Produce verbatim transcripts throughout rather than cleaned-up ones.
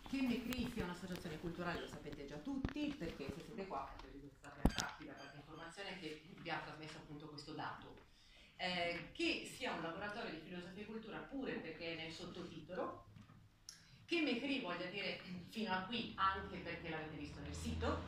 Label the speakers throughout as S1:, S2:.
S1: Che Mecri sia un'associazione culturale lo sapete già tutti, perché se siete qua è perché siete stati attratti da qualche informazione che vi ha trasmesso appunto questo dato. Eh, che sia un laboratorio di filosofia e cultura pure perché è nel sottotitolo, che Mecri voglia dire fino a qui anche perché l'avete visto nel sito.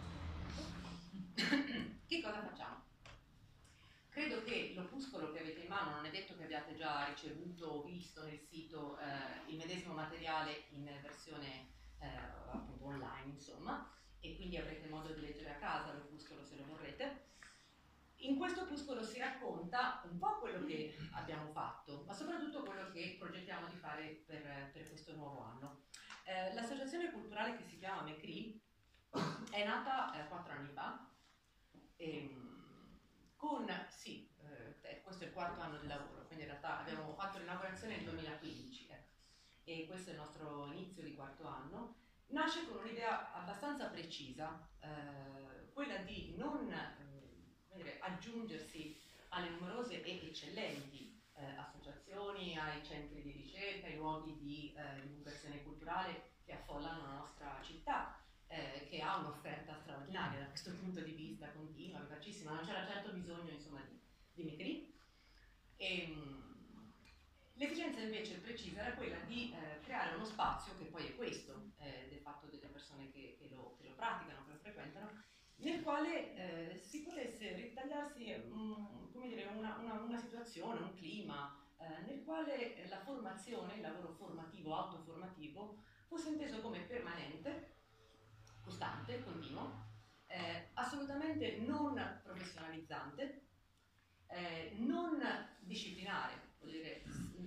S1: Che cosa facciamo? Credo che l'opuscolo che avete in mano, non è detto che abbiate già ricevuto o visto nel sito eh, il medesimo materiale in versione eh, appunto online, insomma, e quindi avrete modo di leggere a casa l'opuscolo se lo vorrete. In questo opuscolo si racconta un po' quello che abbiamo fatto, ma soprattutto quello che progettiamo di fare per, per questo nuovo anno. Eh, l'associazione culturale che si chiama Mecri è nata eh, quattro anni fa, e, con, sì, eh, questo è il quarto anno di lavoro, quindi in realtà abbiamo fatto l'inaugurazione nel duemilaquindici, eh, e questo è il nostro inizio di quarto anno. Nasce con un'idea abbastanza precisa, eh, quella di non eh, come dire, aggiungersi alle numerose e eccellenti eh, associazioni, ai centri di ricerca, ai luoghi di eh, divulgazione culturale che affollano la nostra città, eh, che ha un'offerta straordinaria da questo punto di vista, continua, vivacissima, non c'era certo bisogno insomma di, di Mecri. L'esigenza invece precisa era quella di eh, creare uno spazio, che poi è questo, eh, del fatto delle persone che, che, lo, che lo praticano, che lo frequentano, nel quale eh, si potesse ritagliarsi um, come dire, una, una, una situazione, un clima, eh, nel quale la formazione, il lavoro formativo, autoformativo, fosse inteso come permanente, costante, continuo, eh, assolutamente non professionalizzante, eh, non disciplinare, vuol dire,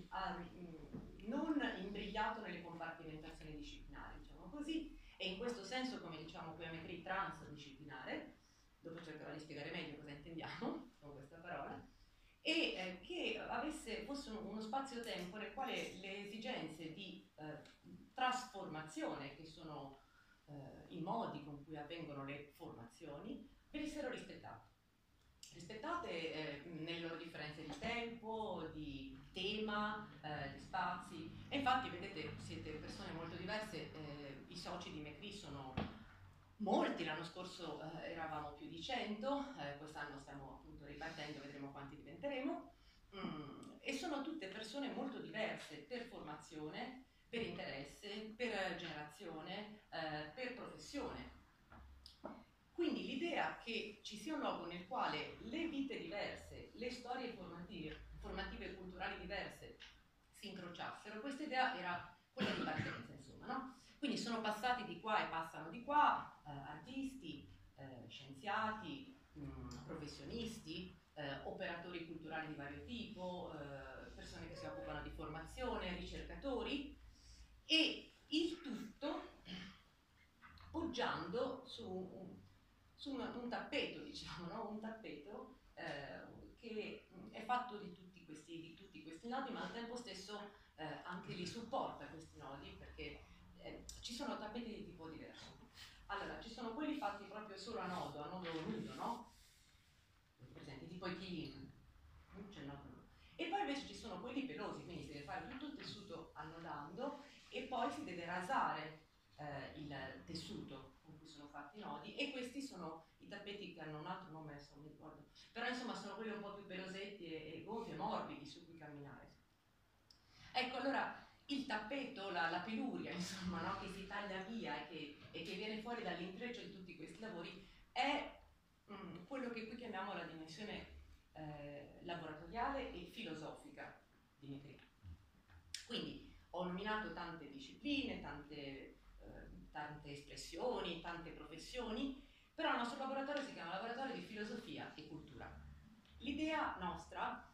S1: non imbrigliato nelle compartimentazioni disciplinari, diciamo così, e in questo senso, come diciamo qui a Mecri, transdisciplinare, dopo cercherò di spiegare meglio cosa intendiamo con questa parola, e eh, che avesse, fosse uno spazio-tempo nel quale le esigenze di eh, trasformazione, che sono eh, i modi con cui avvengono le formazioni, venissero rispettate. Rispettate eh, nelle loro differenze di tempo, di tema, eh, di spazi. E infatti, vedete, siete persone molto diverse, eh, i soci di Mecri sono molti, l'anno scorso eh, eravamo più di cento, eh, quest'anno stiamo appunto ripartendo, vedremo quanti diventeremo, mm, e sono tutte persone molto diverse per formazione, per interesse, per generazione, eh, per professione. Quindi l'idea che ci sia un luogo nel quale le vite diverse, le storie formative, formative e culturali diverse si incrociassero, questa idea era quella di partenza, insomma, no? Quindi sono passati di qua e passano di qua eh, artisti, eh, scienziati, mh, professionisti, eh, operatori culturali di vario tipo, eh, persone che si occupano di formazione, ricercatori, e il tutto poggiando su un, su una, un tappeto, diciamo, no? Un tappeto eh, che è fatto di tutti, questi, di tutti questi nodi, ma al tempo stesso eh, anche li supporta questi nodi, perché eh, ci sono tappeti di tipo diverso. Allora, ci sono quelli fatti proprio solo a nodo, a nodo nudo, no? Presenti, tipo i chilin, c'è il nodo nudo. E poi invece ci sono quelli pelosi, quindi si deve fare tutto il tessuto annodando e poi si deve rasare Eh, il tessuto con cui sono fatti i nodi, e questi sono i tappeti che hanno un altro nome, adesso non mi ricordo, però insomma sono quelli un po' più pelosetti e, e gonfi e morbidi su cui camminare. Ecco, allora il tappeto, la, la peluria, insomma, no, che si taglia via e che, e che viene fuori dall'intreccio di tutti questi lavori è mh, quello che qui chiamiamo la dimensione eh, laboratoriale e filosofica di Mecri. Quindi ho nominato tante discipline, tante tante espressioni, tante professioni, però il nostro laboratorio si chiama Laboratorio di Filosofia e Cultura. L'idea nostra,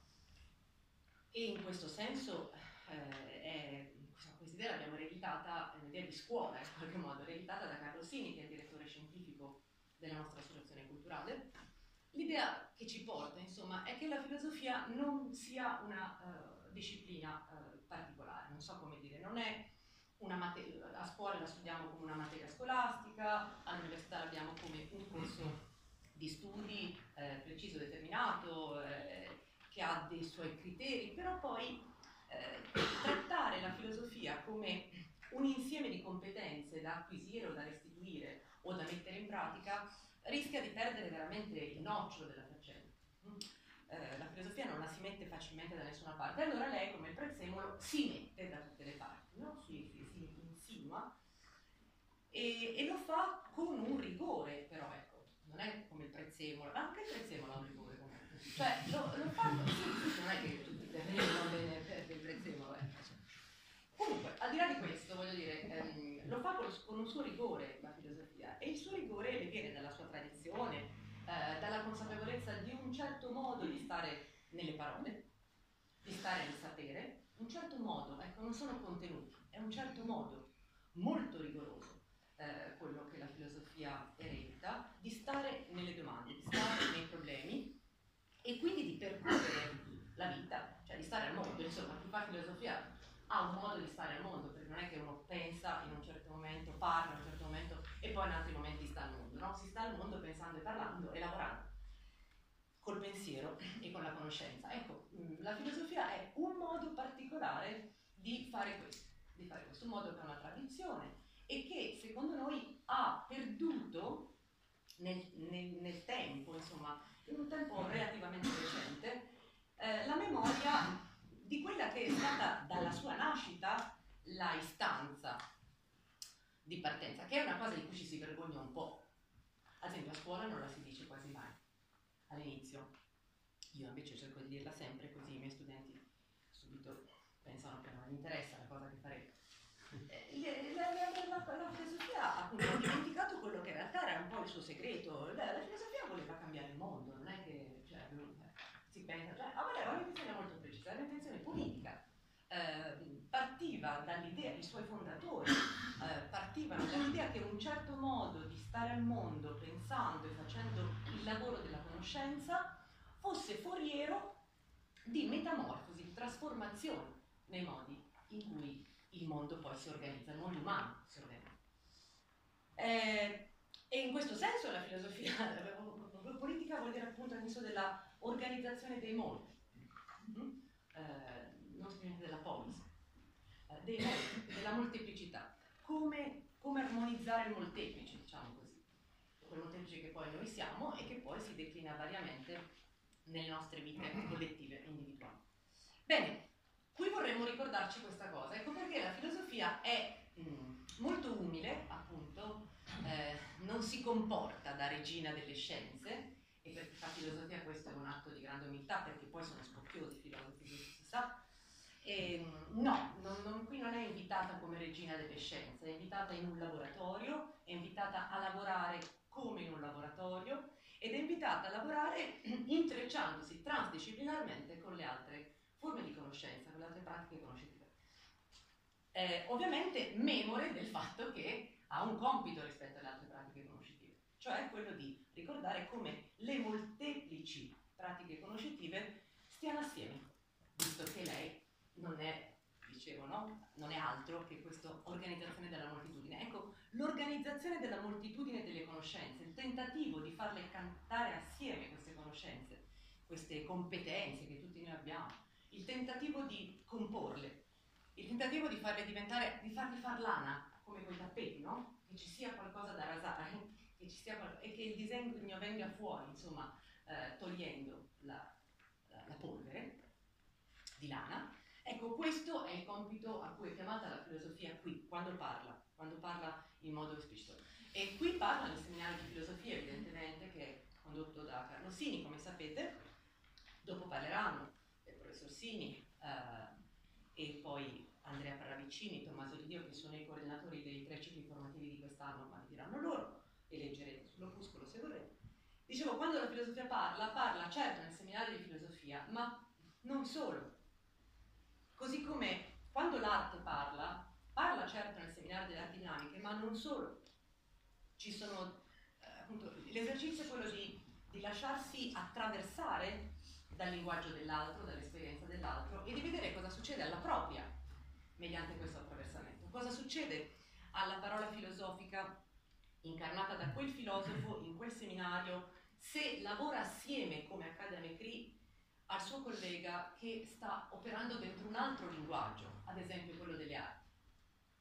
S1: e in questo senso eh, è, questa idea l'abbiamo ereditata, è un'idea di scuola in qualche modo, ereditata da Carlo Sini, che è il direttore scientifico della nostra associazione culturale. L'idea che ci porta, insomma, è che la filosofia non sia una uh, disciplina uh, particolare, non so come dire, non è una materia, a scuola la studiamo come una materia scolastica, all'università l'abbiamo come un corso di studi eh, preciso, determinato, eh, che ha dei suoi criteri, però poi eh, trattare la filosofia come un insieme di competenze da acquisire o da restituire o da mettere in pratica, rischia di perdere veramente il nocciolo della faccenda. Eh, la filosofia non la si mette facilmente da nessuna parte, allora lei, come il prezzemolo, si mette da tutte le parti, no? si, si, si insinua e, e lo fa con un rigore, però ecco, non è come il prezzemolo, anche il prezzemolo ha un rigore comunque, cioè lo, lo fa, sì, sì, non è che tutti i terreni vanno bene per il prezzemolo, eh. Comunque, al di là di questo, voglio dire, ehm, lo fa con, con un suo rigore la filosofia, e il suo rigore le viene dalla sua tradizione, eh, dalla consapevolezza di un certo modo di stare nelle parole, di stare nel sapere, un certo modo, ecco, non sono contenuti, è un certo modo molto rigoroso, eh, quello che la filosofia eredita, di stare nelle domande, di stare nei problemi e quindi di percorrere la vita, cioè di stare al mondo. Insomma, chi fa filosofia ha un modo di stare al mondo, perché non è che uno pensa in un certo momento, parla in un certo momento e poi in altri momenti sta al mondo, no? Si sta al mondo pensando e parlando e lavorando col pensiero e con la conoscenza. Ecco, la filosofia è un modo particolare di fare questo, di fare questo, un modo che ha una tradizione e che secondo noi ha perduto nel, nel, nel tempo, insomma, in un tempo relativamente recente, eh, la memoria di quella che è stata dalla sua nascita la istanza di partenza, che è una cosa di cui ci si vergogna un po'. Ad esempio a scuola non la si dice quasi mai all'inizio, io invece cerco di dirla sempre, così i miei studenti subito pensano che non mi interessa la cosa che faremo. Eh, la, la, la, la, la filosofia appunto ha dimenticato quello che in realtà era un po' il suo segreto. La, la filosofia voleva cambiare il mondo, non è che cioè, si pensa, cioè, ah, vabbè, ha un'intenzione molto precisa, è un'intenzione politica. Eh, partiva dall'idea, i suoi fondatori eh, partivano dall'idea che un certo modo di stare al mondo pensando e facendo il lavoro della conoscenza fosse foriero di metamorfosi, di trasformazione nei modi in cui il mondo poi si organizza, il mondo umano si organizza. Eh, e in questo senso la filosofia la politica vuol dire appunto il senso della organizzazione dei mondi, mm? eh, non semplicemente della polis, eh, dei mondi, della molteplicità. Come, come armonizzare il molteplice, diciamo così, quel molteplice che poi noi siamo e che poi si declina variamente nelle nostre vite collettive e individuali. Bene, qui vorremmo ricordarci questa cosa, ecco perché la filosofia è mh, molto umile, appunto, eh, non si comporta da regina delle scienze, e per chi fa filosofia questo è un atto di grande umiltà, perché poi sono spocchiosi i filosofi, si sa. E, no, non, non, qui non è invitata come regina delle scienze, è invitata in un laboratorio, è invitata a lavorare come in un laboratorio ed è invitata a lavorare intrecciandosi transdisciplinarmente con le altre forme di conoscenza, con le altre pratiche conoscitive. Eh, ovviamente memore del fatto che ha un compito rispetto alle altre pratiche conoscitive, cioè quello di ricordare come le molteplici pratiche conoscitive stiano assieme, visto che lei non è, dicevo, no? Non è altro che questa organizzazione della moltitudine. Ecco, l'organizzazione della moltitudine delle conoscenze, il tentativo di farle cantare assieme queste conoscenze, queste competenze che tutti noi abbiamo, il tentativo di comporle, il tentativo di farle diventare, di farle far lana, come quei tappeti, no? Che ci sia qualcosa da rasare, che ci sia qual- e che il disegno venga fuori, insomma, eh, togliendo la, la, la polvere di lana. Ecco, questo è il compito a cui è chiamata la filosofia qui, quando parla, quando parla in modo esplicito. E qui parla il seminario di filosofia, evidentemente, che è condotto da Carlo Sini, come sapete. Dopo parleranno del professor Sini eh, e poi Andrea Parravicini, Tommaso Di Dio, che sono i coordinatori dei tre cicli formativi di quest'anno, ma li diranno loro, e leggerete sull'opuscolo se vorrete. Dicevo, quando la filosofia parla, parla certo nel seminario di filosofia, ma non solo. Così come quando l'arte parla, parla certo nel seminario delle arti dinamiche, ma non solo. Ci sono, eh, appunto, l'esercizio è quello di, di lasciarsi attraversare dal linguaggio dell'altro, dall'esperienza dell'altro e di vedere cosa succede alla propria mediante questo attraversamento. Cosa succede alla parola filosofica incarnata da quel filosofo in quel seminario se lavora assieme, come accade a Mecri, al suo collega che sta operando dentro un altro linguaggio, ad esempio quello delle arti.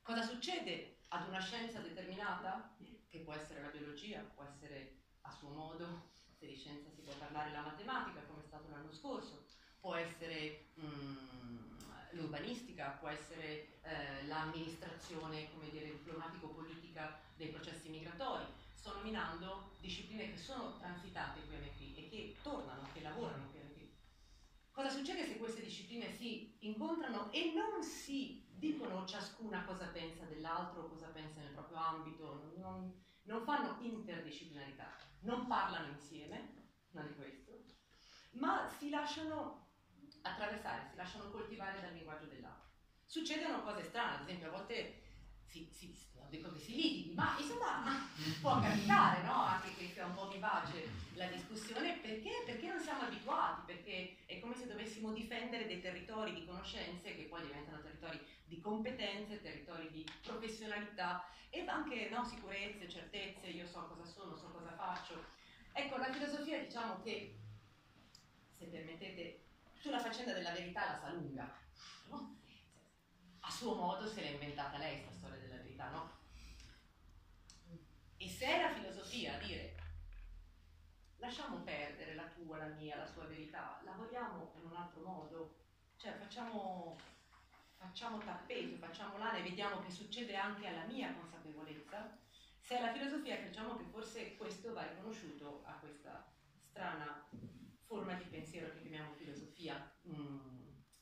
S1: Cosa succede ad una scienza determinata, che può essere la biologia, può essere a suo modo, se di scienza si può parlare, la matematica, come è stato l'anno scorso, può essere mm, l'urbanistica, può essere eh, l'amministrazione, come dire, diplomatico-politica dei processi migratori. Sto nominando discipline che sono transitate qui a M P e che tornano, che lavorano qui a M P. Cosa succede se queste discipline si incontrano e non si dicono ciascuna cosa pensa dell'altro, cosa pensa nel proprio ambito, non, non fanno interdisciplinarità, non parlano insieme, non è questo, ma si lasciano attraversare, si lasciano coltivare dal linguaggio dell'altro. Succedono cose strane, ad esempio a volte si, si, non dico che si litighi, ma insomma può capitare, no? Anche che sia un po' vivace la discussione, perché? Perché non siamo abituati, perché è come se dovessimo difendere dei territori di conoscenze che poi diventano territori di competenze, territori di professionalità e anche, no, sicurezze, certezze, io so cosa sono, so cosa faccio. Ecco, la filosofia, diciamo che, se permettete, sulla faccenda della verità la sa lunga, no? A suo modo se l'è inventata lei questa storia della verità, no? E se è la filosofia a dire lasciamo perdere la tua, la mia, la sua verità, lavoriamo in un altro modo, cioè facciamo, facciamo tappeto, facciamo lana e vediamo che succede anche alla mia consapevolezza, se è la filosofia che diciamo che forse questo va riconosciuto a questa strana forma di pensiero che chiamiamo filosofia. Mm.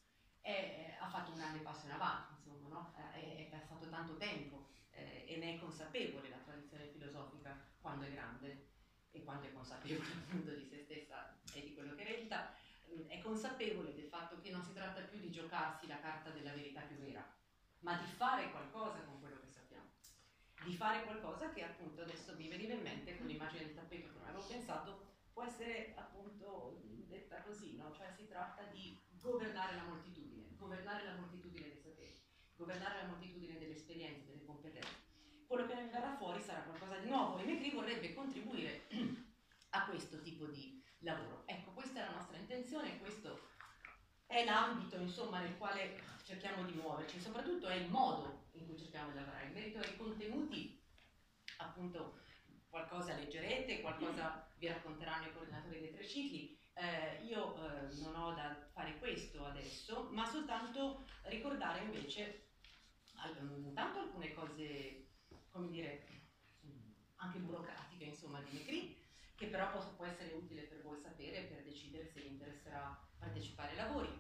S1: È, ha fatto un grande passo in avanti, insomma, no? è, è passato tanto tempo eh, e ne è consapevole la tradizione filosofica quando è grande e quando è consapevole appunto di se stessa e di quello che eredita, è consapevole del fatto che non si tratta più di giocarsi la carta della verità più vera, ma di fare qualcosa con quello che sappiamo, di fare qualcosa che appunto adesso mi veniva in mente con l'immagine del tappeto che non avevo pensato, può essere appunto detta così, no? Cioè si tratta di governare la moltitudine, governare la moltitudine dei saperi, governare la moltitudine delle esperienze, delle competenze. Quello che ne verrà fuori sarà qualcosa di nuovo e M C R I vorrebbe contribuire a questo tipo di lavoro. Ecco, questa è la nostra intenzione, questo è l'ambito insomma nel quale cerchiamo di muoverci, soprattutto è il modo in cui cerchiamo di lavorare. In merito ai contenuti, appunto, qualcosa leggerete, qualcosa vi racconteranno i coordinatori dei tre cicli. Eh, io eh, non ho da fare questo adesso, ma soltanto ricordare invece intanto alcune cose, come dire, anche burocratiche, insomma, di M C R I, che però può, può essere utile per voi sapere per decidere se vi interesserà partecipare ai lavori,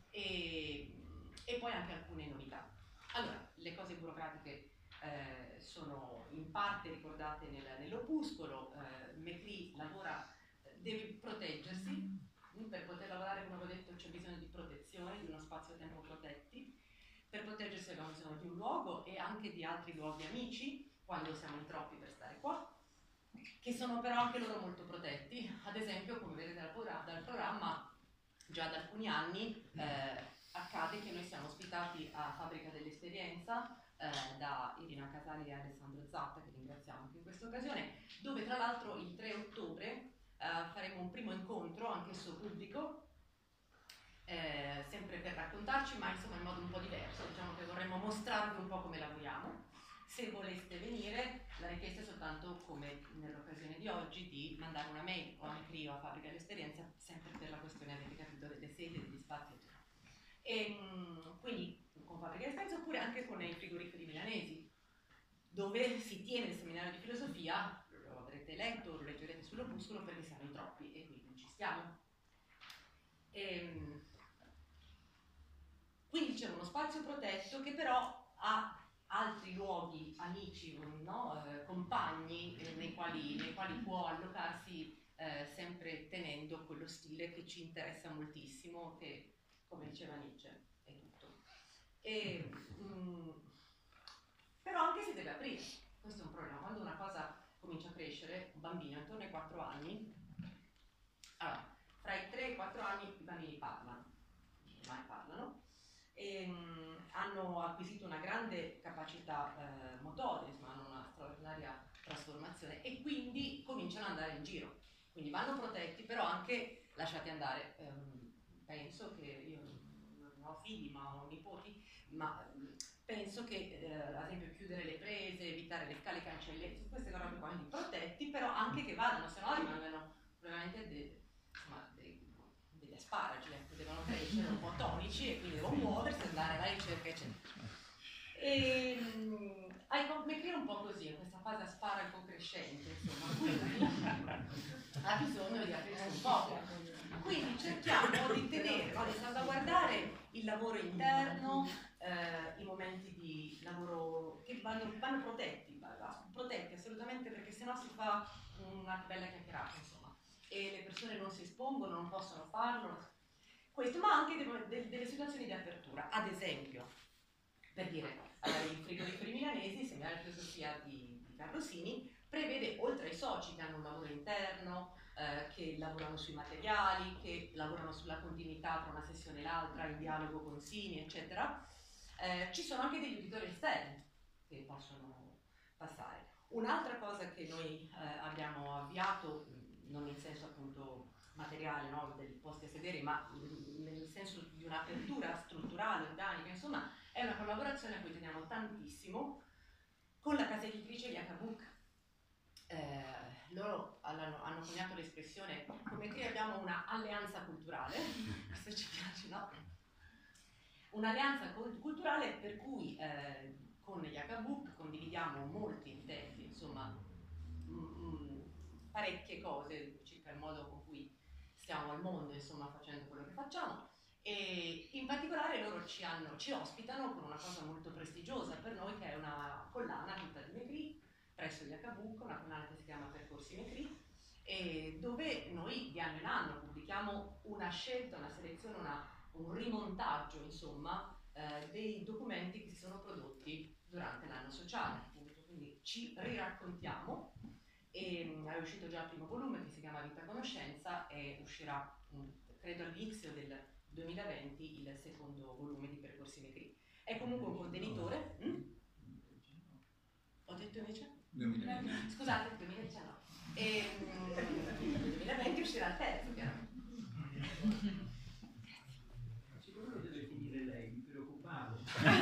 S1: e, e poi anche alcune novità. Allora, le cose burocratiche eh, sono in parte ricordate nel, nell'opuscolo. eh, M C R I lavora, deve proteggersi, per poter lavorare, come ho detto, c'è bisogno di protezione, di uno spazio-tempo protetti. Per proteggersi abbiamo bisogno di un luogo e anche di altri luoghi amici, quando siamo in troppi per stare qua, che sono però anche loro molto protetti. Ad esempio, come vedete dal, dal programma, già da alcuni anni eh, accade che noi siamo ospitati a Fabbrica dell'Esperienza eh, da Irina Casali e Alessandro Zatta, che ringraziamo anche in questa occasione, dove tra l'altro il tre ottobre eh, faremo un primo incontro, anch'esso pubblico, Eh, sempre per raccontarci, ma insomma in modo un po' diverso. Diciamo che vorremmo mostrarvi un po' come lavoriamo. Se voleste venire, la richiesta è soltanto, come nell'occasione di oggi, di mandare una mail o a M C R I o a Fabbrica dell'Esperienza, sempre per la questione, avete capito, delle sedi, degli spazi, eccetera. E quindi con Fabbrica dell'Esperienza, oppure anche con i frigoriferi milanesi, dove si tiene il seminario di filosofia, lo avrete letto, lo leggerete sull'opuscolo, perché siamo in troppi e quindi non ci stiamo. E, quindi c'è uno spazio protetto che però ha altri luoghi, amici, no? eh, compagni eh, nei, quali, nei quali può allocarsi eh, sempre tenendo quello stile che ci interessa moltissimo, che, come diceva Nietzsche, è tutto. E, mh, però anche si deve aprire, questo è un problema. Quando una cosa comincia a crescere, un bambino intorno ai quattro anni, allora, fra i tre e i quattro anni i bambini parlano, mai parlano, e, mh, hanno acquisito una grande capacità eh, motoria, insomma, hanno una straordinaria trasformazione e quindi cominciano ad andare in giro. Quindi vanno protetti, però anche lasciati andare. Ehm, penso che io non ho figli, ma ho nipoti, ma penso che, eh, ad esempio, chiudere le prese, evitare le scale cancelletti, queste cose qua, quindi protetti, però anche che vadano, se no rimangono veramente de, insomma, de, degli asparagi, ecco, devono crescere un po' tonici e quindi devono muoversi, andare alla ricerca, eccetera. E iCompMeCRI è un po' così, in questa fase asparago crescente, insomma, quindi ha bisogno di aprirsi un po'. Quindi cerchiamo di tenere, no, di salvaguardare il lavoro interno, eh, i momenti di lavoro che vanno, vanno protetti, protetti assolutamente, perché sennò si fa una bella chiacchierata, insomma, e le persone non si espongono, non possono farlo. Questo, ma anche de, de, delle situazioni di apertura, ad esempio, per dire, allora, il frigoriferi milanesi, sembra la filosofia di, di Carlo Sini, prevede, oltre ai soci che hanno un lavoro interno, eh, che lavorano sui materiali, che lavorano sulla continuità tra una sessione e l'altra, in dialogo con Sini, eccetera, eh, ci sono anche degli uditori esterni che possono passare. Un'altra cosa che noi eh, abbiamo avviato, non in senso appunto materiale, no, dei posti a sedere, ma nel senso di un'apertura strutturale, organica, insomma, è una collaborazione a cui teniamo tantissimo con la casa editrice H Book. Eh, loro hanno, hanno coniato l'espressione come qui abbiamo una alleanza culturale, questo ci piace, no? Un'alleanza culturale per cui eh, con gli H Book condividiamo molti intenti, insomma, mh, parecchie cose circa il modo con cui stiamo al mondo, insomma, facendo quello che facciamo. E in particolare loro ci, hanno, ci ospitano con una cosa molto prestigiosa per noi, che è una collana tutta di MECRI presso gli H Book, una collana che si chiama Percorsi MECRI, e dove noi di anno in anno pubblichiamo una scelta, una selezione, una, un rimontaggio, insomma, eh, dei documenti che si sono prodotti durante l'anno sociale, appunto. Quindi ci riraccontiamo, e è uscito già il primo volume che si chiama Vita Conoscenza e uscirà, credo, all'inizio del duemilaventi il secondo volume di Percorsi MECRI. È comunque un contenitore. Mm? Ho detto invece? duemilaventi. Scusate, duemiladiciannove. E nel duemilaventi uscirà il terzo, chiaramente.
S2: Secondo me deve finire lei, mi preoccupavo.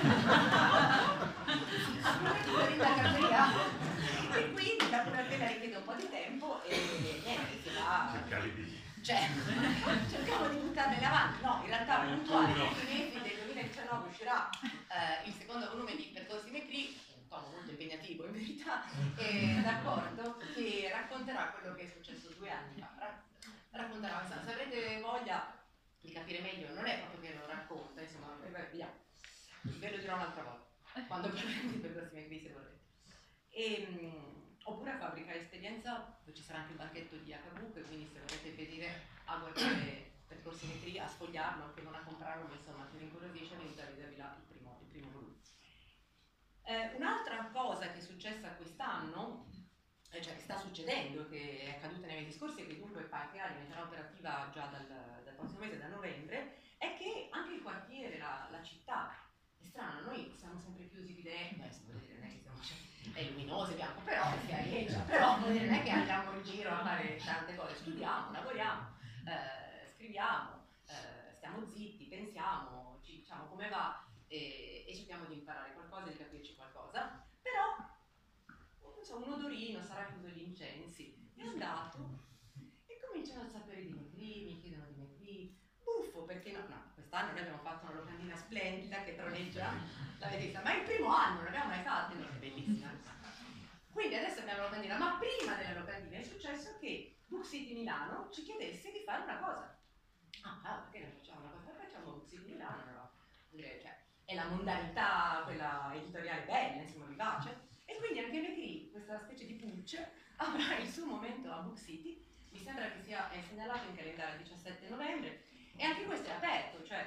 S1: E quindi la curativa richiede un po' di tempo e niente, si va. Cioè, cerchiamo di buttarle avanti. No, in realtà puntuale, nei mesi del duemiladiciannove uscirà eh, il secondo volume di Percorsi MECRI, un tomo molto impegnativo in verità, eh, d'accordo, che racconterà quello che è successo due anni fa. Racconterà, se avrete voglia di capire meglio, non è proprio che lo racconta, insomma, vediamo, ve lo dirò un'altra volta, quando parleremo di Percorsi MECRI, se volete. E, mh, oppure a Fabbrica Esperienza, dove ci sarà anche il banchetto di H Book, quindi se volete vedere a guardare Percorsi MECRI, a sfogliarlo, anche non a comprarlo, ma insomma ti incuriosisce, venite a vedervi là il primo, il primo volume. Eh, un'altra cosa che è successa quest'anno, eh, cioè che sta succedendo, che è accaduta nei mesi scorsi e che dunque partirà, diventerà operativa già dal, dal prossimo mese, da novembre, è che anche il quartiere, la, la città, è strano, noi siamo sempre chiusi di dentro, eh, vuol dire, non è che siamo, cioè, è luminoso e bianco, però si aleggia, però vuol dire, non è che andiamo in giro a fare tante cose, studiamo, lavoriamo, eh, scriviamo, eh, stiamo zitti, pensiamo, ci diciamo come va e, e cerchiamo di imparare qualcosa, di capirci qualcosa, però non so, un odorino, sarà chiuso gli incensi, è andato e cominciano a sapere di MECRI, mi chiedono di MECRI, buffo, perché no, no, quest'anno noi abbiamo fatto una locandina splendida che troneggia, l'avete vista, ma è il primo anno, non l'abbiamo mai fatto, è bellissima. Quindi adesso abbiamo la locandina, ma prima della locandina è successo che Book City Milano ci chiedesse di fare una cosa. Ah, ah perché non facciamo una cosa? Facciamo Book City Milano, no? Cioè, è la mondanità, quella editoriale bella, insomma, vivace. E quindi anche MECRI, questa specie di pulce, avrà il suo momento a Book City, mi sembra che sia è segnalato in calendario il diciassette novembre, e anche questo è aperto, cioè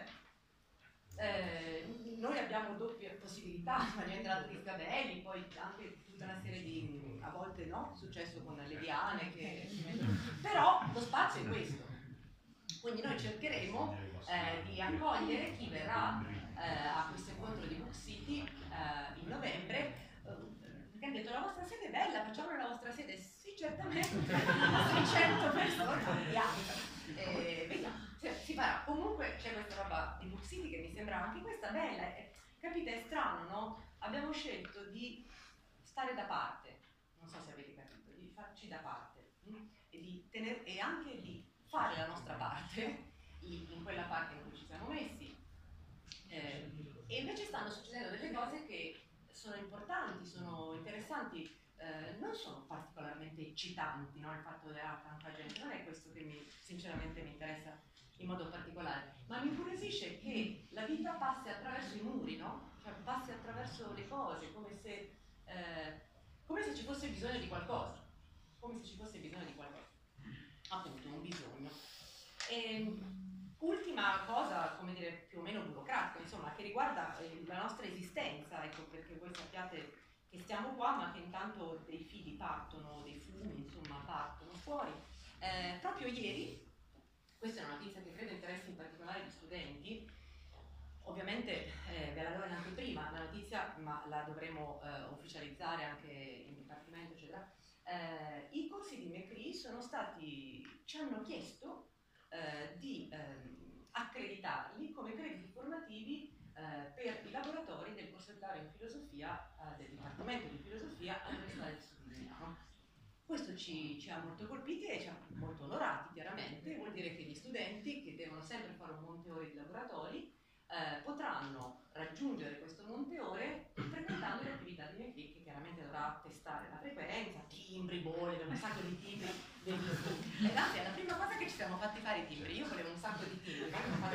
S1: eh, noi abbiamo doppie possibilità, di entrata di sgabelli, poi anche tutta una serie di, a volte no, successo con le liane, che, però lo spazio è questo, quindi noi cercheremo eh, di accogliere chi verrà eh, a questo incontro di Book City eh, in novembre, che hanno detto la vostra sede è bella, facciamo la vostra sede, sì certamente, seicento persone, vediamo, eh, vediamo, si, si farà. Comunque c'è questa roba di Book City che mi sembra anche questa bella, è capite, è strano, no? Abbiamo scelto di stare da parte, non so se avete capito, di farci da parte mh? e, di tener, e anche di fare la nostra parte in quella parte in cui ci siamo messi. Eh, e invece stanno succedendo delle cose che sono importanti, sono interessanti, eh, non sono particolarmente eccitanti, no? Il fatto che ha tanta gente, non è questo che mi, sinceramente mi interessa in modo particolare, ma mi incuriosisce che la vita passi attraverso i muri, no? Cioè passi attraverso le cose, come se, eh, come se ci fosse bisogno di qualcosa, come se ci fosse bisogno di qualcosa, appunto un bisogno. E, ultima cosa, come dire, più o meno burocratica, insomma, che riguarda eh, la nostra esistenza, ecco, perché voi sappiate che stiamo qua, ma che intanto dei fili partono, dei fumi, insomma, partono fuori. Eh, proprio ieri, questa è una notizia che credo interessi in particolare gli studenti, ovviamente eh, ve la do in anteprima la notizia, ma la dovremo eh, ufficializzare anche in dipartimento, eccetera. Eh, I corsi di M E C R I sono stati, ci hanno chiesto eh, di eh, accreditarli come crediti formativi eh, per i laboratori del conservatorio in filosofia, eh, del dipartimento di filosofia all'Università di Studi di Milano. Questo ci, ci ha molto colpiti e ci ha molto onorati, chiaramente. Vuol dire che gli studenti, che devono sempre fare un monte ore di laboratori, eh, potranno raggiungere questo monte ore frequentando le attività di M E C R I, che chiaramente dovrà testare la frequenza, timbri, bolle, un sacco di timbri. E anzi, è la prima cosa che ci siamo fatti fare i timbri. Io volevo un sacco di timbri,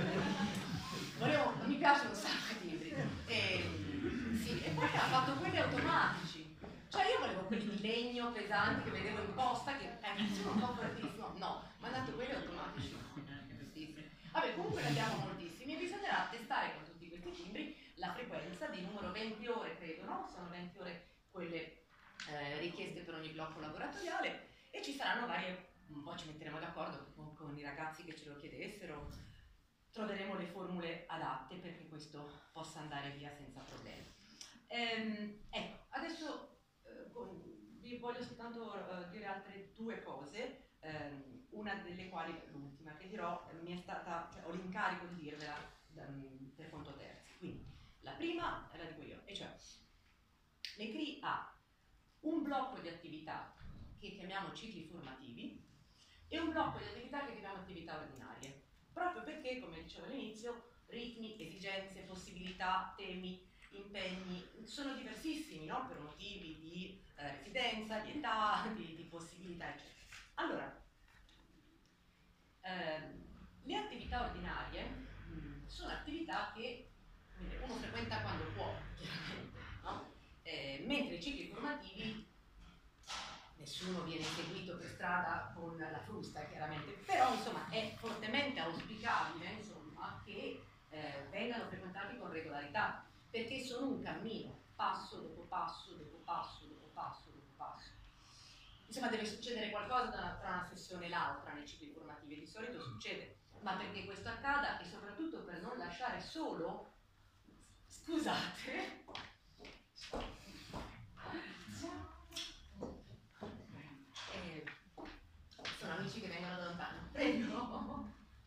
S1: volevo, mi piace un sacco di timbri. E, sì, e poi ha fatto quelli automatici. Cioè io volevo quelli di legno pesanti che vedevo in posta, che eh, sono un po' fortissimo. No, ma ha dato quelli automatici. Sì. Vabbè, comunque ne abbiamo moltissimi e bisognerà testare con tutti questi timbri la frequenza di numero venti ore, credo, no? Sono venti ore quelle eh, richieste per ogni blocco laboratoriale e ci saranno varie, un po' ci metteremo d'accordo con, con i ragazzi che ce lo chiedessero, troveremo le formule adatte perché questo possa andare via senza problemi. Ehm, ecco, adesso vi voglio soltanto uh, dire altre due cose, um, una delle quali, l'ultima che dirò, mi è stata, cioè, ho l'incarico di dirvela um, per conto terzi. Quindi, la prima la dico io, e cioè, l'E C R I ha un blocco di attività che chiamiamo cicli formativi e un blocco di attività che chiamiamo attività ordinarie, proprio perché, come dicevo all'inizio, ritmi, esigenze, possibilità, temi, impegni sono diversissimi, no? Per motivi di eh, residenza, di età, di, di possibilità, eccetera. Allora, ehm, le attività ordinarie mh, sono attività che uno frequenta quando può, chiaramente, no? Eh, mentre i cicli formativi nessuno viene seguito per strada con la frusta, chiaramente, però insomma è fortemente auspicabile, insomma, che eh, vengano frequentati con regolarità, perché sono un cammino, passo dopo passo, dopo passo, dopo passo, dopo passo. Insomma, deve succedere qualcosa tra una sessione e l'altra nei cicli formativi, di solito succede, ma perché questo accada e soprattutto per non lasciare solo, scusate, eh, sono amici che vengono da lontano, prego.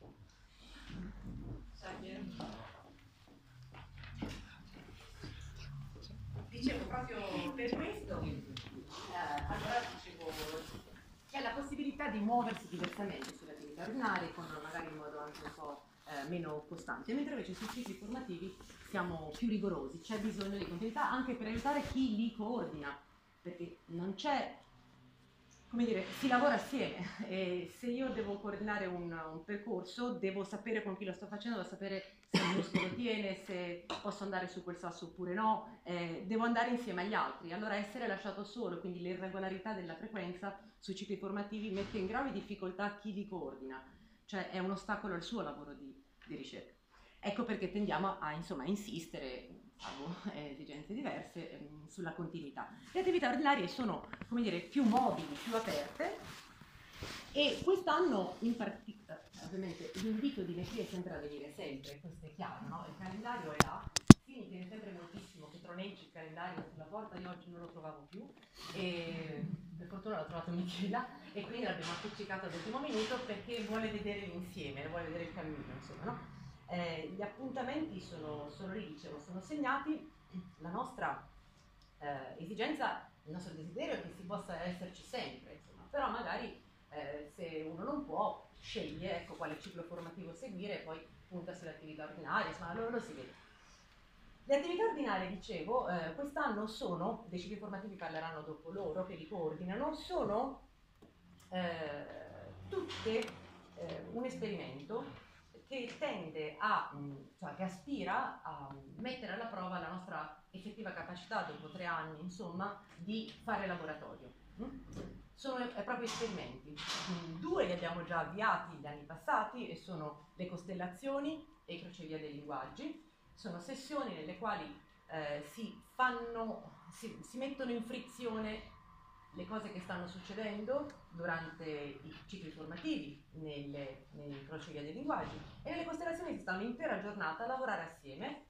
S1: Dicevo proprio per questo, eh, allora dicevo, c'è la possibilità di muoversi diversamente sulle attività ordinarie, con magari in modo anche un po' eh, meno costante, mentre invece sui cicli formativi siamo più rigorosi, c'è bisogno di continuità anche per aiutare chi li coordina, perché non c'è, come dire, si lavora assieme e se io devo coordinare un, un percorso devo sapere con chi lo sto facendo, devo sapere se il muscolo tiene, se posso andare su quel sasso oppure no, eh, devo andare insieme agli altri. Allora essere lasciato solo, quindi l'irregolarità della frequenza sui cicli formativi mette in gravi difficoltà chi li coordina, cioè è un ostacolo al suo lavoro di, di ricerca. Ecco perché tendiamo a, insomma, a insistere, salvo eh, esigenze diverse, ehm, sulla continuità. Le attività ordinarie sono, come dire, più mobili, più aperte e quest'anno in particolare, ovviamente l'invito di M E C R I è sempre a venire sempre, questo è chiaro, no? Il calendario è là, sì, mi tiene sempre moltissimo che troneggi il calendario sulla porta, io oggi non lo trovavo più e per fortuna l'ho trovato Michela e quindi l'abbiamo appiccicato all'ultimo minuto perché vuole vedere l'insieme, vuole vedere il cammino, insomma, no? Eh, gli appuntamenti sono, sono lì, dicevo, sono segnati. La nostra eh, esigenza, il nostro desiderio è che si possa esserci sempre, insomma, però magari eh, se uno non può, sceglie ecco, quale ciclo formativo seguire e poi punta sulle attività ordinarie, insomma, lo, lo si vede. Le attività ordinarie, dicevo, eh, quest'anno sono, dei cicli formativi parleranno dopo loro, che li coordinano, sono eh, tutte eh, un esperimento che tende a, mh, cioè che aspira a mettere alla prova la nostra effettiva capacità dopo tre anni, insomma, di fare laboratorio. Mm? Sono eh, proprio esperimenti. Mm, due li abbiamo già avviati gli anni passati e sono le costellazioni e i crocevia dei linguaggi. Sono sessioni nelle quali eh, si fanno, si, si mettono in frizione le cose che stanno succedendo durante i cicli formativi nelle, nei crocevia dei linguaggi, e nelle costellazioni si sta un'intera giornata a lavorare assieme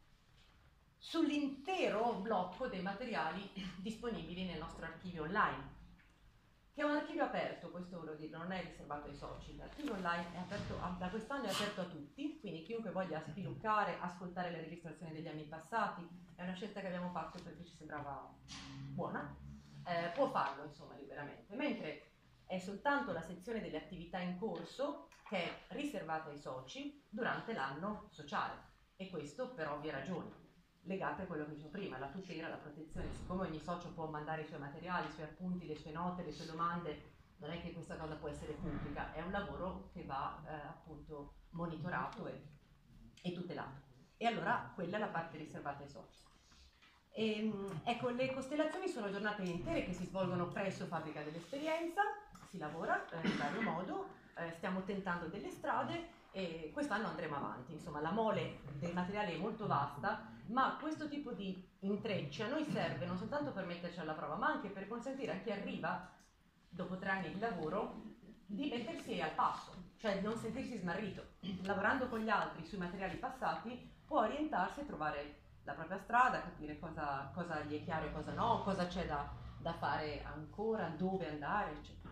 S1: sull'intero blocco dei materiali disponibili nel nostro archivio online, che è un archivio aperto, questo voglio dire, non è riservato ai soci. L'archivio online è aperto, da quest'anno è aperto a tutti, quindi chiunque voglia spiluccare, ascoltare le registrazioni degli anni passati, è una scelta che abbiamo fatto perché ci sembrava buona, eh, può farlo insomma liberamente, mentre è soltanto la sezione delle attività in corso che è riservata ai soci durante l'anno sociale, e questo per ovvie ragioni legate a quello che dicevo prima, la tutela, la protezione. Siccome ogni socio può mandare i suoi materiali, i suoi appunti, le sue note, le sue domande, non è che questa cosa può essere pubblica, è un lavoro che va eh, appunto monitorato e, e tutelato. E allora quella è la parte riservata ai soci. E, ecco, le costellazioni sono giornate intere che si svolgono presso Fabbrica dell'Esperienza, si lavora eh, in vario modo, eh, stiamo tentando delle strade e quest'anno andremo avanti. Insomma, la mole del materiale è molto vasta, ma questo tipo di intrecci a noi serve non soltanto per metterci alla prova, ma anche per consentire a chi arriva dopo tre anni di lavoro di mettersi al passo, cioè di non sentirsi smarrito. Lavorando con gli altri sui materiali passati può orientarsi e trovare la propria strada, capire cosa, cosa gli è chiaro e cosa no, cosa c'è da, da fare ancora, dove andare, eccetera.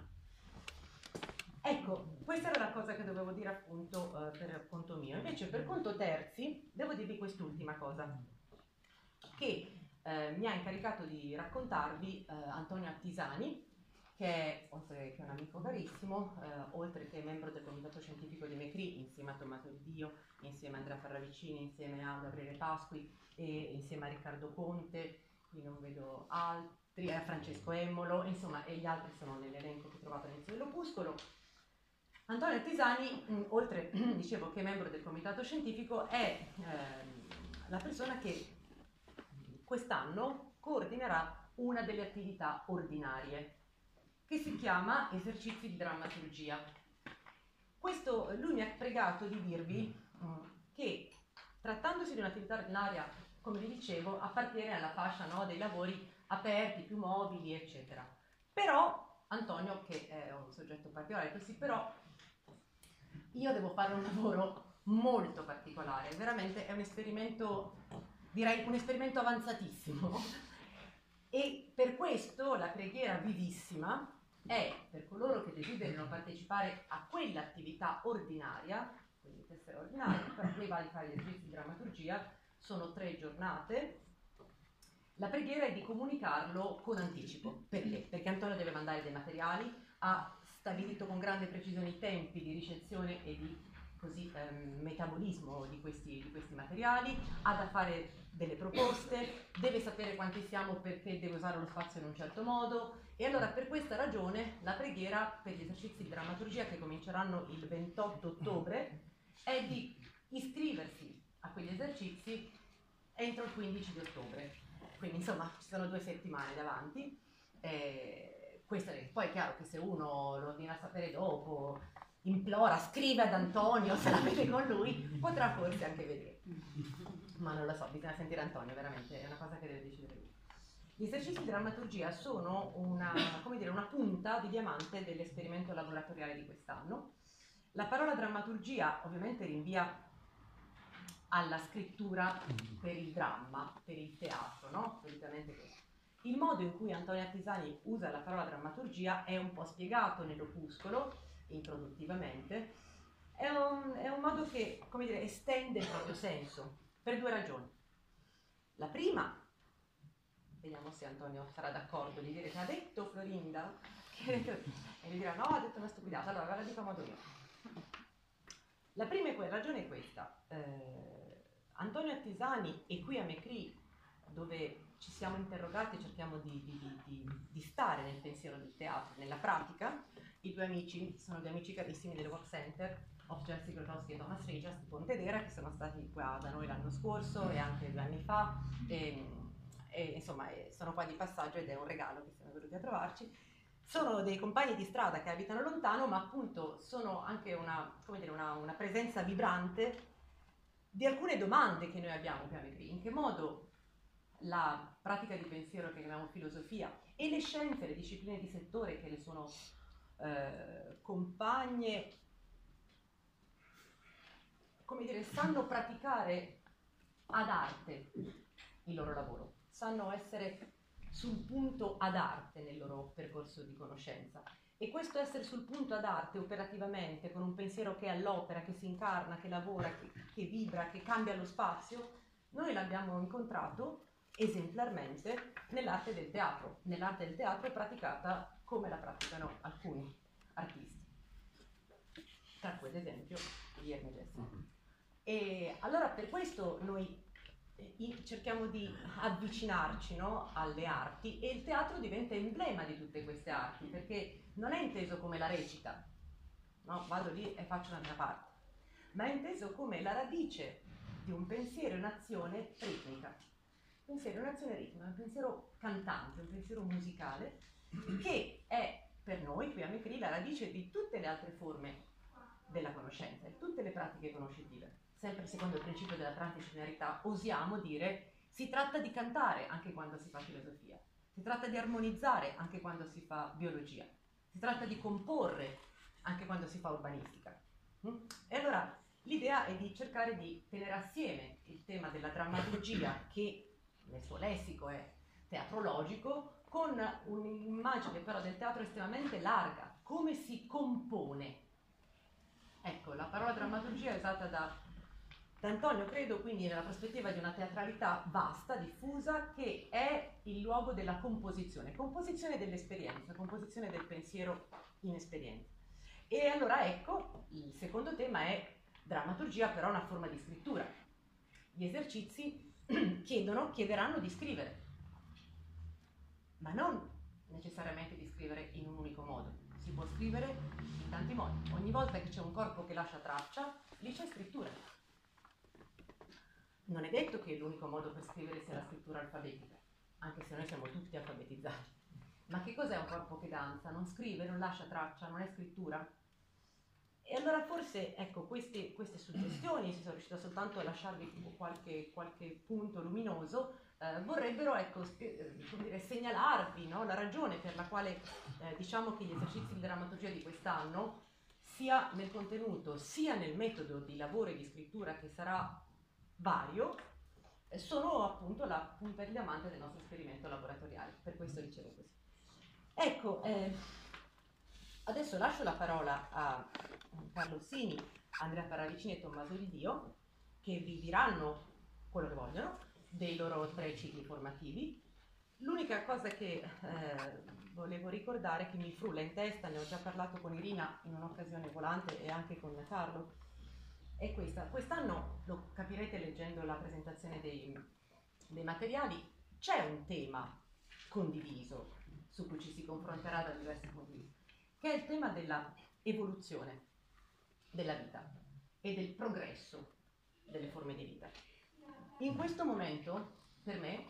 S1: Ecco, questa era la cosa che dovevo dire appunto eh, per conto mio. Invece per conto terzi devo dirvi quest'ultima cosa, che eh, mi ha incaricato di raccontarvi eh, Antonio Attisani, che è, oltre che un amico carissimo, eh, oltre che membro del comitato scientifico di Mecri, insieme a Tommaso Dio, insieme a Andrea Ferravicini, insieme a Gabriele Pasqui e insieme a Riccardo Conte, qui non vedo altri, a Francesco Emmolo, insomma, e gli altri sono nell'elenco che trovate all'inizio dell'opuscolo. Antonio Attisani, mh, oltre, dicevo, che è membro del comitato scientifico, è ehm, la persona che quest'anno coordinerà una delle attività ordinarie, che si chiama esercizi di drammaturgia. Questo, lui mi ha pregato di dirvi mh, che, trattandosi di un'attività ordinaria, come vi dicevo, appartiene alla fascia, no, dei lavori aperti, più mobili, eccetera. Però, Antonio, che è un soggetto particolare, così, però io devo fare un lavoro molto particolare, veramente è un esperimento, direi un esperimento avanzatissimo, e per questo la preghiera vivissima è per coloro che desiderano partecipare a quell'attività ordinaria, quindi tessera ordinaria, per cui vale fare gli esercizi di drammaturgia, sono tre giornate. La preghiera è di comunicarlo con anticipo. Perché? Perché Antonio deve mandare dei materiali, ha stabilito con grande precisione i tempi di ricezione e di così, ehm, metabolismo di questi, di questi materiali, ha da fare delle proposte, deve sapere quanti siamo perché deve usare lo spazio in un certo modo, e allora per questa ragione la preghiera per gli esercizi di drammaturgia che cominceranno il ventotto ottobre è di iscriversi a quegli esercizi entro il quindici di ottobre. Quindi insomma ci sono due settimane davanti. Eh, questa è, poi è chiaro che se uno lo viene a sapere dopo, implora, scrive ad Antonio se la vede con lui, potrà forse anche vedere. Ma non lo so, bisogna sentire Antonio, veramente è una cosa che deve decidere lui. Gli esercizi di drammaturgia sono una, come dire, una punta di diamante dell'esperimento laboratoriale di quest'anno. La parola drammaturgia ovviamente rinvia alla scrittura per il dramma, per il teatro, no? Solitamente così. Il modo in cui Antonio Attisani usa la parola drammaturgia è un po' spiegato nell'opuscolo, introduttivamente, è un, è un modo che, come dire, estende il proprio senso, per due ragioni. La prima, vediamo se Antonio sarà d'accordo di dire che ha detto Florinda, che, e mi dirà no, ha detto una stupidata, allora ve la dico a modo mio. La prima è que- ragione è questa, eh, Antonio Attisani e qui a Mecri, dove ci siamo interrogati e cerchiamo di, di, di, di, di stare nel pensiero del teatro, nella pratica, i due amici sono due amici carissimi del Work Center, of Jerzy Grotowski e Thomas Regias di Pontedera, che sono stati qua da noi l'anno scorso e anche due anni fa, e, e insomma sono qua di passaggio ed è un regalo che siano venuti a trovarci. Sono dei compagni di strada che abitano lontano, ma appunto sono anche una, come dire, una, una presenza vibrante di alcune domande che noi abbiamo qui a Mecri. In che modo la pratica di pensiero che chiamiamo filosofia e le scienze, le discipline di settore che le sono eh, compagne, come dire, sanno praticare ad arte il loro lavoro, sanno essere sul punto ad arte nel loro percorso di conoscenza. E questo essere sul punto ad arte operativamente, con un pensiero che è all'opera, che si incarna, che lavora, che, che vibra, che cambia lo spazio, noi l'abbiamo incontrato esemplarmente nell'arte del teatro, nell'arte del teatro praticata come la praticano alcuni artisti, tra cui ad esempio Guillermo Gessi. E allora per questo noi cerchiamo di avvicinarci, no, alle arti, e il teatro diventa emblema di tutte queste arti, perché non è inteso come la recita, no? Vado lì e faccio la mia parte, ma è inteso come la radice di un pensiero in azione ritmica, un pensiero in azione ritmica, un pensiero cantante, un pensiero musicale, che è per noi qui a Mecri la radice di tutte le altre forme della conoscenza, di tutte le pratiche conoscitive. Sempre secondo il principio della transdisciplinarità, osiamo dire si tratta di cantare anche quando si fa filosofia, si tratta di armonizzare anche quando si fa biologia, si tratta di comporre anche quando si fa urbanistica. E allora l'idea è di cercare di tenere assieme il tema della drammaturgia, che nel suo lessico è teatrologico, con un'immagine però del teatro estremamente larga, come si compone. Ecco, la parola drammaturgia è usata da Antonio, credo, quindi nella prospettiva di una teatralità vasta, diffusa, che è il luogo della composizione, composizione dell'esperienza, composizione del pensiero in esperienza. E allora ecco, il secondo tema è drammaturgia, però una forma di scrittura. Gli esercizi chiedono, chiederanno di scrivere, ma non necessariamente di scrivere in un unico modo. Si può scrivere in tanti modi. Ogni volta che c'è un corpo che lascia traccia, lì c'è scrittura. Non è detto che l'unico modo per scrivere sia la scrittura alfabetica, anche se noi siamo tutti alfabetizzati. Ma che cos'è un corpo che danza? Non scrive, non lascia traccia, non è scrittura? E allora forse, ecco, queste, queste suggestioni, se sono riuscita soltanto a lasciarvi qualche, qualche punto luminoso, eh, vorrebbero, ecco, come dire, segnalarvi, no, la ragione per la quale eh, diciamo che gli esercizi di drammaturgia di quest'anno, sia nel contenuto, sia nel metodo di lavoro e di scrittura che sarà vario, sono appunto la punta di diamante del nostro esperimento laboratoriale, per questo dicevo così. Ecco, eh, adesso lascio la parola a Carlo Ossini, Andrea Paravicini e Tommaso Di Dio, che vi diranno quello che vogliono dei loro tre cicli formativi. L'unica cosa che eh, volevo ricordare, che mi frulla in testa, ne ho già parlato con Irina in un'occasione volante e anche con Carlo, è questa. Quest'anno, lo capirete leggendo la presentazione dei, dei materiali, c'è un tema condiviso su cui ci si confronterà da diversi punti di vista, che è il tema della evoluzione della vita e del progresso delle forme di vita. In questo momento, per me,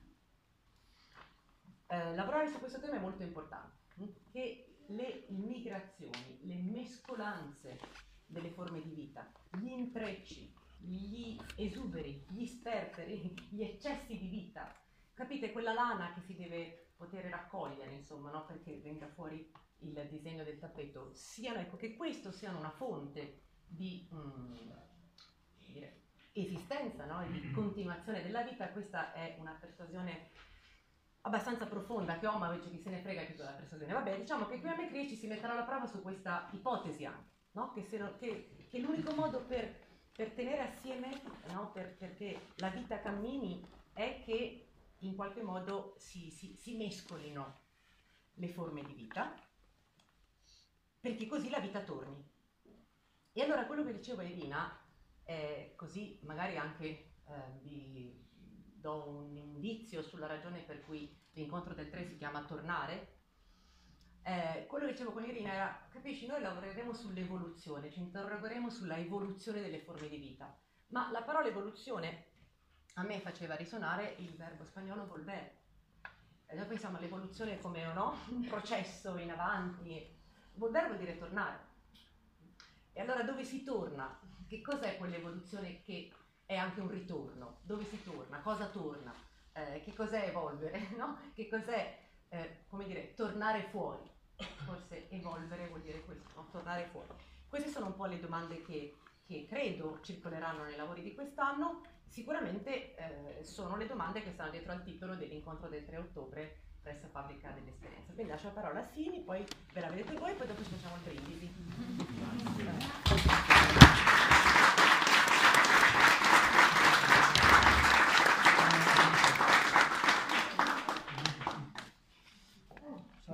S1: eh, lavorare su questo tema è molto importante, che le migrazioni, le mescolanze delle forme di vita, gli intrecci, gli esuberi, gli sperperi, gli eccessi di vita, capite, quella lana che si deve poter raccogliere, insomma, no? Perché venga fuori il disegno del tappeto, siano, ecco, che questo siano una fonte di mm, dire, esistenza, no? E di continuazione della vita. Questa è una persuasione abbastanza profonda che ho, ma invece chi se ne frega di tutta la persuasione. Vabbè, diciamo che qui a Mecri ci si metterà alla prova su questa ipotesi anche.
S3: no? Che, se non, che, che l'unico modo per, per tenere assieme, no? per, perché la vita cammini, è che in qualche modo si, si, si mescolino le forme di vita, perché così la vita torni. E allora quello che diceva Irina, eh, così magari anche eh, vi do un indizio sulla ragione per cui l'incontro del tre si chiama tornare. Eh, quello che dicevo con Irina era, capisci, noi lavoreremo sull'evoluzione, ci interrogheremo sulla evoluzione delle forme di vita, ma la parola evoluzione a me faceva risonare il verbo spagnolo volver. E noi pensiamo all'evoluzione come no? Un processo in avanti. Volver vuol dire tornare. E allora dove si torna? Che cos'è quell'evoluzione che è anche un ritorno? Dove si torna? Cosa torna? Eh, che cos'è evolvere? No? Che cos'è, eh, come dire, tornare fuori? Forse evolvere vuol dire questo, no? Tornare fuori. Queste sono un po' le domande che, che credo circoleranno nei lavori di quest'anno. Sicuramente eh, sono le domande che stanno dietro al titolo dell'incontro del tre ottobre presso Fabbrica dell'Esperienza. Quindi lascio la parola a Sini, poi ve la vedete voi e poi dopo ci facciamo il brindisi.